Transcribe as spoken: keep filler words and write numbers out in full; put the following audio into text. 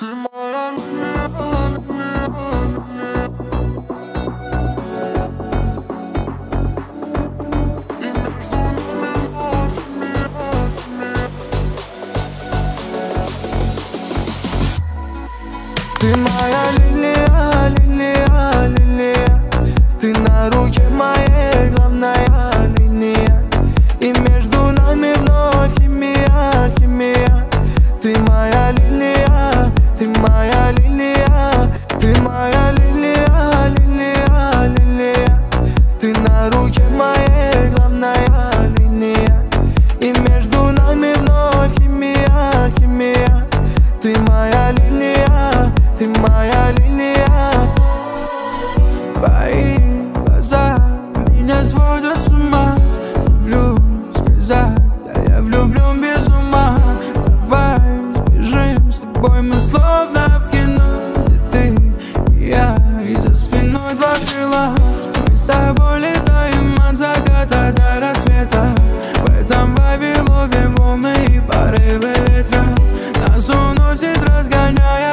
Ты моя лилия, лилия, лилия. И между нами вновь химия, химия. Ты моя лилия, лилия, лилия. Ты на руке моей главная линия. И между нами вновь химия, химия. Ты моя лилия, ты моя лилия. Ты моя лилия, лилия, лилия. Ты на руке моей главная линия. И между нами вновь химия, химия. Ты моя лилия, ты моя лилия. Твои глаза меня сводят с ума. Люблю сказать, да я влюблен без ума. Давай сбежим с тобой, мы словно в кино, где ты и я, и за спиной два крыла. Мы с тобой летаем от заката до рассвета. В этом вайбе ловим волны и порывы ветра. Нас уносит, разгоняя